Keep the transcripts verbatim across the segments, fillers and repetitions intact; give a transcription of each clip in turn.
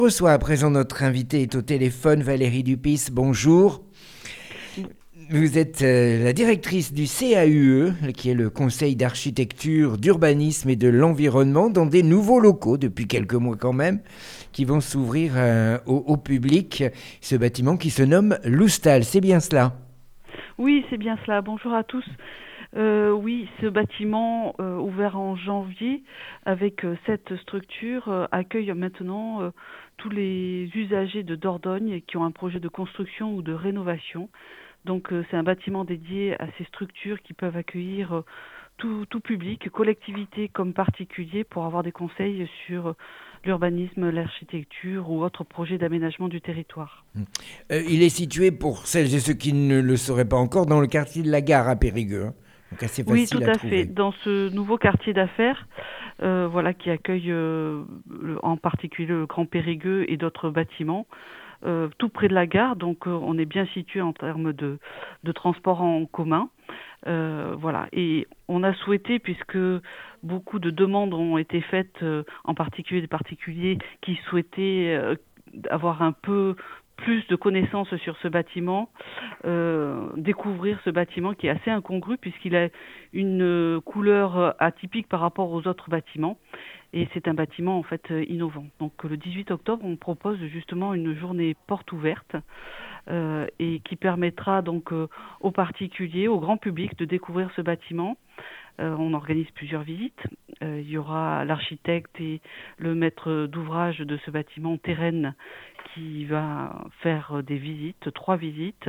Reçoit à présent notre invitée est au téléphone, Valérie Dupuis, bonjour. Vous êtes euh, la directrice du C A U E, qui est le Conseil d'architecture, d'urbanisme et de l'environnement, dans des nouveaux locaux, depuis quelques mois quand même, qui vont s'ouvrir euh, au, au public. Ce bâtiment qui se nomme Loustal, c'est bien cela? Oui, c'est bien cela. Bonjour à tous. Euh, oui, ce bâtiment euh, ouvert en janvier avec euh, cette structure euh, accueille maintenant euh, tous les usagers de Dordogne qui ont un projet de construction ou de rénovation. Donc euh, c'est un bâtiment dédié à ces structures qui peuvent accueillir euh, tout, tout public, collectivité comme particulier, pour avoir des conseils sur euh, l'urbanisme, l'architecture ou autres projets d'aménagement du territoire. Euh, il est situé, pour celles et ceux qui ne le sauraient pas encore, dans le quartier de la Gare à Périgueux, hein. Donc assez Oui, tout facile à à fait. trouver. Dans ce nouveau quartier d'affaires, euh, voilà, qui accueille euh, le- en particulier le Grand Périgueux et d'autres bâtiments, euh, tout près de la gare. Donc, euh, on est bien situé en termes de, de transport en commun. Euh, voilà. Et on a souhaité, puisque beaucoup de demandes ont été faites, euh, en particulier des particuliers qui souhaitaient euh, avoir un peu plus de connaissances sur ce bâtiment, euh, découvrir ce bâtiment qui est assez incongru puisqu'il a une euh, couleur atypique par rapport aux autres bâtiments, et c'est un bâtiment en fait euh, innovant. Donc le dix-huit octobre, on propose justement une journée porte ouverte euh, et qui permettra donc euh, aux particuliers, au grand public de découvrir ce bâtiment. Euh, on organise plusieurs visites. Euh, il y aura l'architecte et le maître d'ouvrage de ce bâtiment, Terren, qui va faire des visites, trois visites.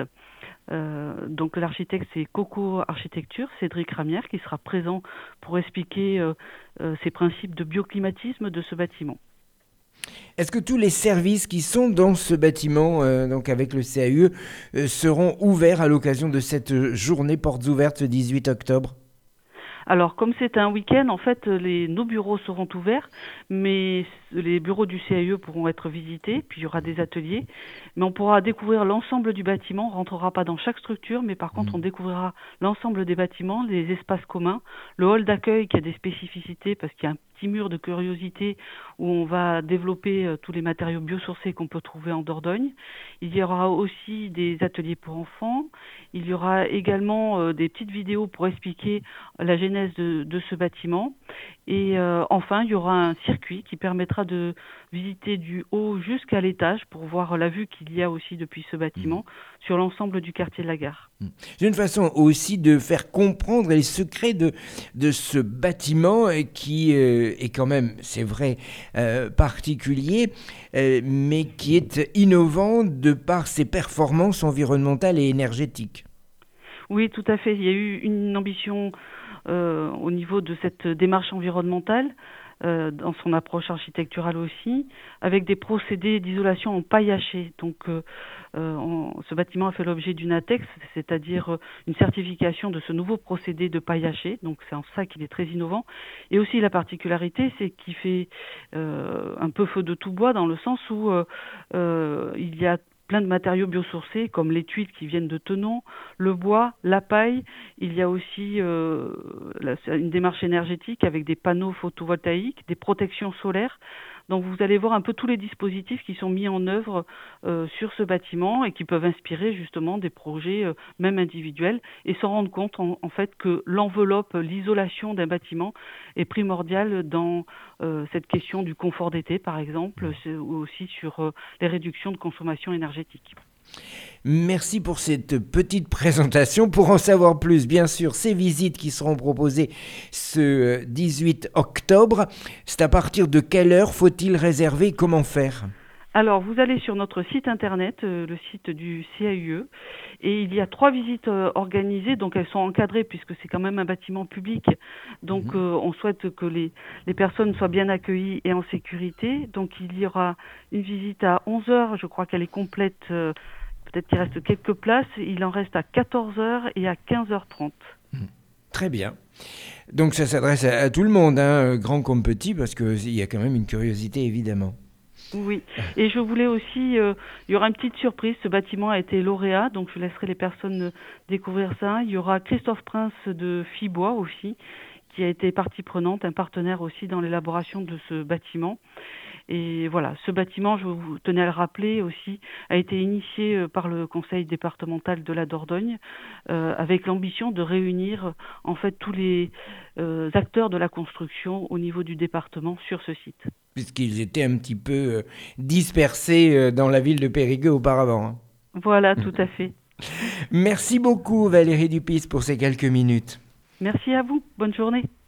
Euh, donc l'architecte, c'est Coco Architecture, Cédric Ramière, qui sera présent pour expliquer euh, euh, ces principes de bioclimatisme de ce bâtiment. Est-ce que tous les services qui sont dans ce bâtiment, euh, donc avec le C A U E, euh, seront ouverts à l'occasion de cette journée portes ouvertes le dix-huit octobre? Alors, comme c'est un week-end, en fait, les, nos bureaux seront ouverts, mais les bureaux du C A U E pourront être visités, puis il y aura des ateliers, mais on pourra découvrir l'ensemble du bâtiment. On ne rentrera pas dans chaque structure, mais par contre, on découvrira l'ensemble des bâtiments, les espaces communs, le hall d'accueil qui a des spécificités parce qu'il y a un petit mur de curiosité où on va développer euh, tous les matériaux biosourcés qu'on peut trouver en Dordogne. Il y aura aussi des ateliers pour enfants. Il y aura également euh, des petites vidéos pour expliquer la genèse de, de ce bâtiment. Et euh, enfin, il y aura un circuit qui permettra de visiter du haut jusqu'à l'étage pour voir la vue qu'il y a aussi depuis ce bâtiment sur l'ensemble du quartier de la Gare. C'est une façon aussi de faire comprendre les secrets de, de ce bâtiment euh, qui euh, est quand même, c'est vrai, euh, particulier, euh, mais qui est innovant de par ses performances environnementales et énergétiques. Oui, tout à fait. Il y a eu une ambition euh, au niveau de cette démarche environnementale, euh, dans son approche architecturale aussi, avec des procédés d'isolation en paille hachée. Donc, euh, euh, on- ce bâtiment a fait l'objet d'une A T E X, c'est-à-dire euh, une certification de ce nouveau procédé de paille hachée. Donc, c'est en ça qu'il est très innovant. Et aussi, la particularité, c'est qu'il fait euh, un peu feu de tout bois, dans le sens où euh, euh, il y a plein de matériaux biosourcés comme les tuiles qui viennent de Tenon, le bois, la paille. Il y a aussi euh, la- une démarche énergétique avec des panneaux photovoltaïques, des protections solaires. Donc vous allez voir un peu tous les dispositifs qui sont mis en œuvre euh, sur ce bâtiment et qui peuvent inspirer justement des projets euh, même individuels, et se rendre compte en, en fait que l'enveloppe, l'isolation d'un bâtiment est primordiale dans euh, cette question du confort d'été par exemple, c'est- ou aussi sur euh, les réductions de consommation énergétique. Merci pour cette petite présentation. Pour en savoir plus, bien sûr, ces visites qui seront proposées ce dix-huit octobre, c'est à partir de quelle heure faut-il réserver? Comment faire? Alors, vous allez sur notre site internet, euh, le site du C A U E, et il y a trois visites euh, organisées, donc elles sont encadrées puisque c'est quand même un bâtiment public. Donc, euh, on souhaite que les, les personnes soient bien accueillies et en sécurité. Donc, il y aura une visite à onze heures, je crois qu'elle est complète, euh, peut-être qu'il reste quelques places. Il en reste à quatorze heures et à quinze heures trente. Très bien. Donc ça s'adresse à, à tout le monde, hein, grand comme petit, parce qu'il y a quand même une curiosité évidemment. Oui, et je voulais aussi, euh, il y aura une petite surprise, ce bâtiment a été lauréat, donc je laisserai les personnes euh, découvrir ça. Il y aura Christophe Prince de Fibois aussi, qui a été partie prenante, un partenaire aussi dans l'élaboration de ce bâtiment. Et voilà, ce bâtiment, je vous tenais à le rappeler aussi, a été initié euh, par le conseil départemental de la Dordogne, euh, avec l'ambition de réunir euh, en fait tous les euh, acteurs de la construction au niveau du département sur ce site. Puisqu'ils étaient un petit peu euh, dispersés euh, dans la ville de Périgueux auparavant. Hein. Voilà, tout à fait. Merci beaucoup Valérie Dupice pour ces quelques minutes. Merci à vous, bonne journée.